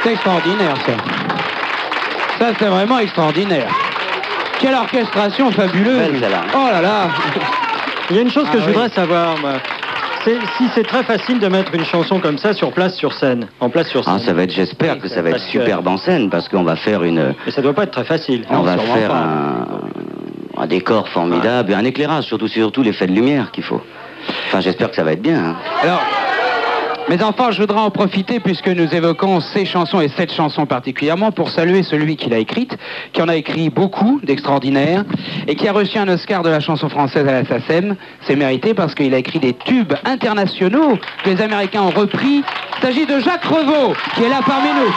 C'est extraordinaire, ça. Ça, c'est vraiment extraordinaire. Quelle orchestration fabuleuse. Oh là là. Il y a une chose que je voudrais savoir, moi. Si c'est très facile de mettre une chanson comme ça sur place, sur scène, en place sur scène. Ah, ça va être, j'espère que ça va être superbe en scène, parce qu'on va faire une... Mais ça doit pas être très facile. On va faire un décor formidable, et un éclairage, surtout l'effet de lumière qu'il faut. Enfin, j'espère que ça va être bien. Hein. Alors, mes enfants, je voudrais en profiter, puisque nous évoquons ces chansons, et cette chanson particulièrement, pour saluer celui qui l'a écrite, qui en a écrit beaucoup d'extraordinaires, et qui a reçu un Oscar de la chanson française à la SACEM. C'est mérité parce qu'il a écrit des tubes internationaux que les Américains ont repris. Il s'agit de Jacques Revaux, qui est là parmi nous.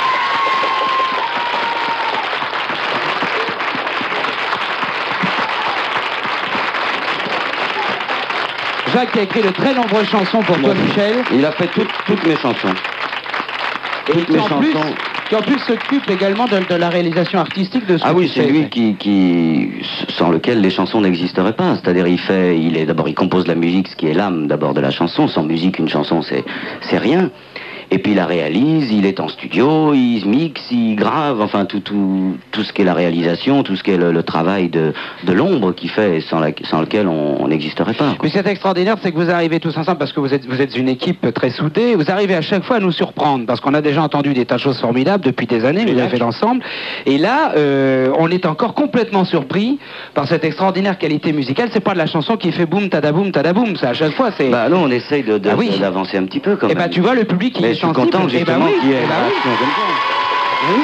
Jacques qui a écrit de très nombreuses chansons pour toi, Michel. Il a fait toutes mes chansons. Et qui en plus s'occupe également de la réalisation artistique de ce Ah oui, c'est lui qui sans lequel les chansons n'existeraient pas. C'est-à-dire il compose la musique, ce qui est l'âme d'abord de la chanson. Sans musique, une chanson, c'est rien. Et puis il la réalise, il est en studio, il mixe, il grave, enfin tout ce qui est la réalisation, tout ce qui est le travail de l'ombre qu'il fait, sans lequel on n'existerait pas. Mais ce qui est extraordinaire, c'est que vous arrivez tous ensemble, parce que vous êtes une équipe très soudée, vous arrivez à chaque fois à nous surprendre, parce qu'on a déjà entendu des tas de choses formidables depuis des années, vous avez fait l'ensemble, et là, on est encore complètement surpris par cette extraordinaire qualité musicale. C'est pas de la chanson qui fait boum, tadaboum, tadaboum, ça à chaque fois c'est... Bah non, on essaye d'avancer un petit peu quand même. Et bah tu vois, le public il est je suis content justement qu'il y ait oui.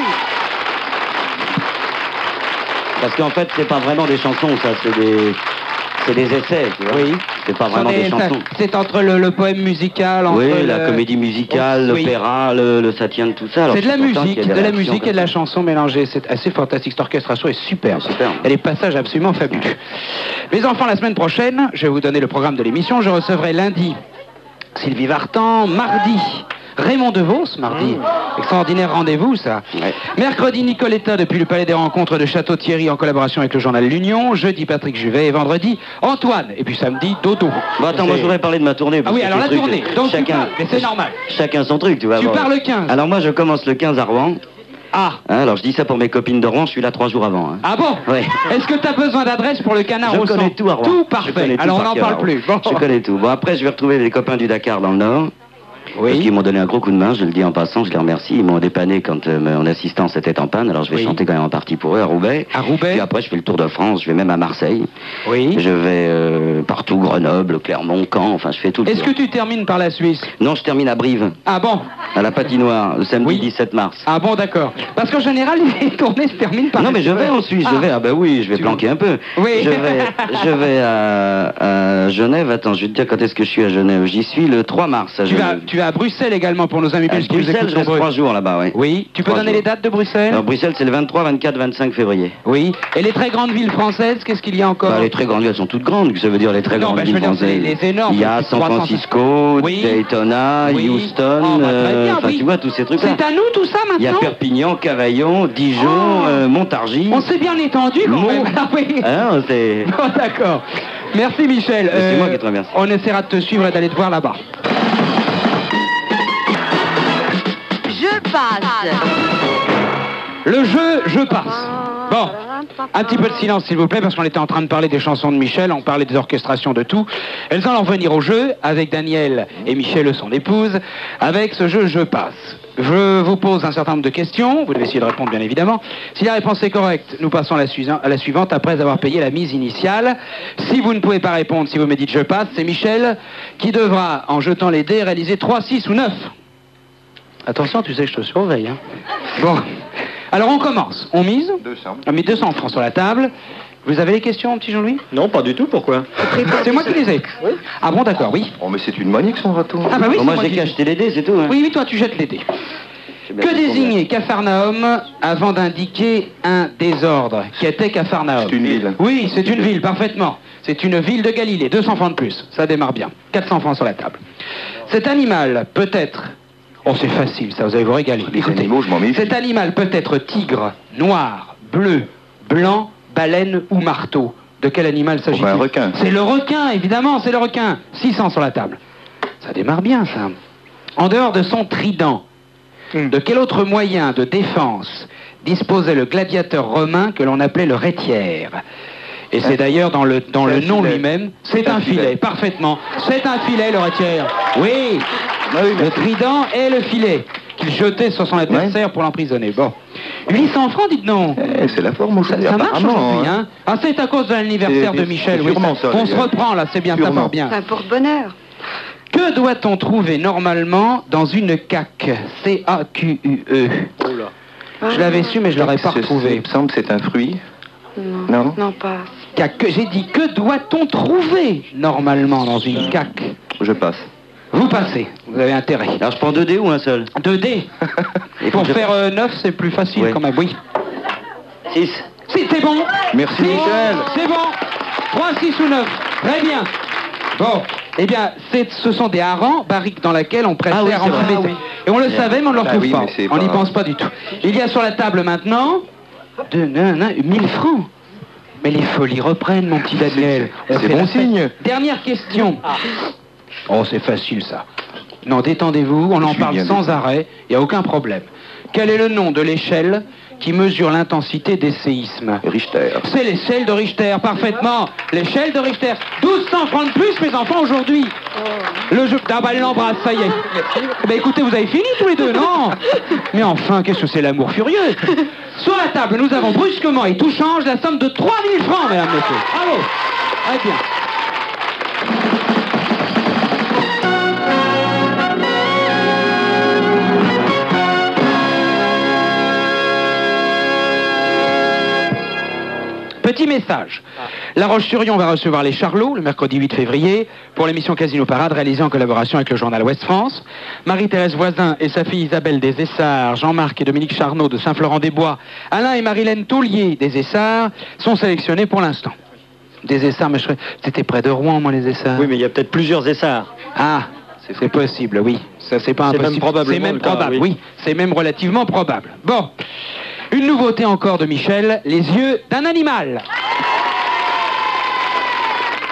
Parce qu'en fait, c'est pas vraiment des chansons, ça, c'est des essais, tu vois. Oui. C'est pas vraiment des chansons. C'est entre le poème musical, entre la comédie musicale, l'opéra, le ça tient de tout ça. C'est de la musique, et de la chanson mélangée. C'est assez fantastique. Cette orchestration est superbe. Il y a des passages absolument fabuleux. Mes enfants, la semaine prochaine, je vais vous donner le programme de l'émission. Je recevrai lundi Sylvie Vartan, mardi Raymond DeVos, mardi. Extraordinaire rendez-vous, ça. Ouais. Mercredi, Nicoletta, depuis le Palais des Rencontres de Château-Thierry, en collaboration avec le journal L'Union. Jeudi, Patrick Juvet. Et vendredi, Antoine. Et puis samedi, Dodo. Bon, attends, moi, je voudrais parler de ma tournée. Ah oui, alors la tournée. Donc, mais c'est normal. Chacun son truc, tu vois. Tu pars le 15. Alors, moi, je commence le 15 à Rouen. Ah. Alors, je dis ça pour mes copines de Rouen, je suis là 3 jours avant. Hein. Ah bon? Ouais. Est-ce que tu as besoin d'adresse pour le canard au sang? Je connais tout à Rouen. Tout parfait. Alors, on n'en parle plus. Bon. Je connais tout. Bon, après, je vais retrouver les copains du Dakar dans le Nord. Oui. Parce qu'ils m'ont donné un gros coup de main, je le dis en passant, je les remercie. Ils m'ont dépanné quand mon assistance était en panne, alors je vais chanter quand même en partie pour eux à Roubaix. À Roubaix. Puis après, je fais le tour de France, je vais même à Marseille. Oui. Je vais partout, Grenoble, Clermont, Caen, enfin je fais tout le tour. Est-ce que tu termines par la Suisse? Non, je termine à Brive. Ah bon? À la patinoire, le samedi 17 mars. Ah bon, d'accord. Parce qu'en général, les tournées se terminent par... Non, mais je vais en Suisse, je vais. Ah bah oui, je vais planquer un peu. Oui. Je vais à Genève. Attends, je vais te dire quand est-ce que je suis à Genève. J'y suis le 3 mars à Genève. Tu vas à Bruxelles également pour nos amis belges qui nous écoutent. Je reste 3 jours là-bas, oui. Oui. Tu peux donner les dates de Bruxelles? Alors, Bruxelles, c'est le 23, 24, 25 février. Oui. Et les très grandes villes françaises, qu'est-ce qu'il y a encore? Les très grandes villes, elles sont toutes grandes. Ça veut dire les très grandes villes françaises. Les énormes. Il y a San Francisco, Daytona, Houston, enfin tu vois tous ces trucs-là. C'est à nous tout ça maintenant? Il y a Perpignan, Cavaillon, Dijon, Montargis. On s'est bien étendu quand même. Ah oui. Ah, c'est... Bon, d'accord. Merci Michel. C'est moi qui te remercie. On essaiera de te suivre et d'aller te voir là-bas. Je passe. Le jeu, je passe. Bon, un petit peu de silence s'il vous plaît, parce qu'on était en train de parler des chansons de Michel, on parlait des orchestrations de tout. Elles allent en venir au jeu, avec Daniel et Michel, son épouse, avec ce jeu, je passe. Je vous pose un certain nombre de questions, vous devez essayer de répondre bien évidemment. Si la réponse est correcte, nous passons à la suivante après avoir payé la mise initiale. Si vous ne pouvez pas répondre, si vous me dites je passe, c'est Michel qui devra, en jetant les dés, réaliser 3, 6 ou 9. Attention, tu sais que je te surveille. Hein. Bon, alors on commence. On mise 200. On met 200 francs sur la table. Vous avez les questions, petit Jean-Louis? Non, pas du tout, pourquoi? C'est moi qui les ai. Oui. Ah bon, d'accord, oui. Oh, mais c'est une monique son retour. Ah bah oui, moi j'ai qu'à acheter les dés, c'est tout. Hein. Oui, toi tu jettes les dés. Que désignait Capharnaüm avant d'indiquer un désordre? Qu'était Capharnaüm? C'est une ville. Oui, c'est une ville, parfaitement. C'est une ville de Galilée, 200 francs de plus. Ça démarre bien. 400 francs sur la table. Cet animal peut être... Oh, c'est facile, ça, vous allez vous régaler. Écoutez, animaux, je m'en méfie. cet animal peut être tigre, noir, bleu, blanc, baleine ou marteau. De quel animal s'agit-il? Un requin. C'est le requin, évidemment, c'est le requin. 600 sur la table. Ça démarre bien, ça. En dehors de son trident, De quel autre moyen de défense disposait le gladiateur romain que l'on appelait le rétiaire? Et c'est d'ailleurs dans le nom lui-même, c'est un filet, parfaitement. C'est un filet, le rétiaire. Oui, le trident et le filet qu'il jetait sur son adversaire pour l'emprisonner. Bon. 800 francs, dites non. C'est la forme aujourd'hui. Ça marche aujourd'hui, hein. Ah, c'est à cause de l'anniversaire de Michel. Oui, on se reprend là, c'est bien, ça part bien. C'est un porte-bonheur. Que doit-on trouver normalement dans une caque? C-A-Q-U-E. Je l'avais su, mais je ne l'aurais pas retrouvé. Il me semble que c'est un fruit. Non. Non, pas. J'ai dit, que doit-on trouver normalement dans une caque? Je passe. Vous passez, vous avez intérêt. Alors je prends 2 dés ou un seul? 2 dés. Et pour faire 9, c'est plus facile quand même, oui. 6. C'est bon. Merci Michel. C'est bon. 3, 6 ou 9. Très bien. Bon, eh bien, ce sont des harengs, barriques dans laquelle on préfère enfumer. Et on le savait, mais on ne le retrouve pas. On n'y pense pas du tout. Il y a sur la table maintenant 1000 francs. Mais les folies reprennent, mon petit Daniel. C'est bon signe. Dernière question. Oh, c'est facile ça. Non, détendez-vous, on en parle sans arrêt, il n'y a aucun problème. Quel est le nom de l'échelle qui mesure l'intensité des séismes? Richter. C'est l'échelle de Richter, parfaitement. L'échelle de Richter. 1200 francs de plus, mes enfants, aujourd'hui. Le jeu... Ah bah, elle l'embrasse, ça y est. Eh ben, écoutez, vous avez fini tous les deux, non? Mais enfin, qu'est-ce que c'est l'amour furieux? Sur la table, nous avons brusquement, et tout change, la somme de 3000 francs, mesdames, messieurs. Bravo. Très bien. Petit message. La Roche-sur-Yon va recevoir les Charlots le mercredi 8 février pour l'émission Casino Parade réalisée en collaboration avec le journal Ouest France. Marie-Thérèse Voisin et sa fille Isabelle des Essarts, Jean-Marc et Dominique Charnot de Saint-Florent-des-Bois, Alain et Marilène Toulier des Essarts sont sélectionnés pour l'instant. Des Essarts, mais c'était près de Rouen, moi, les Essarts. Oui, mais il y a peut-être plusieurs Essarts. Ah, c'est possible, oui. Ça, c'est pas impossible. C'est même probable, oui. C'est même relativement probable. Bon. Une nouveauté encore de Michel, les yeux d'un animal.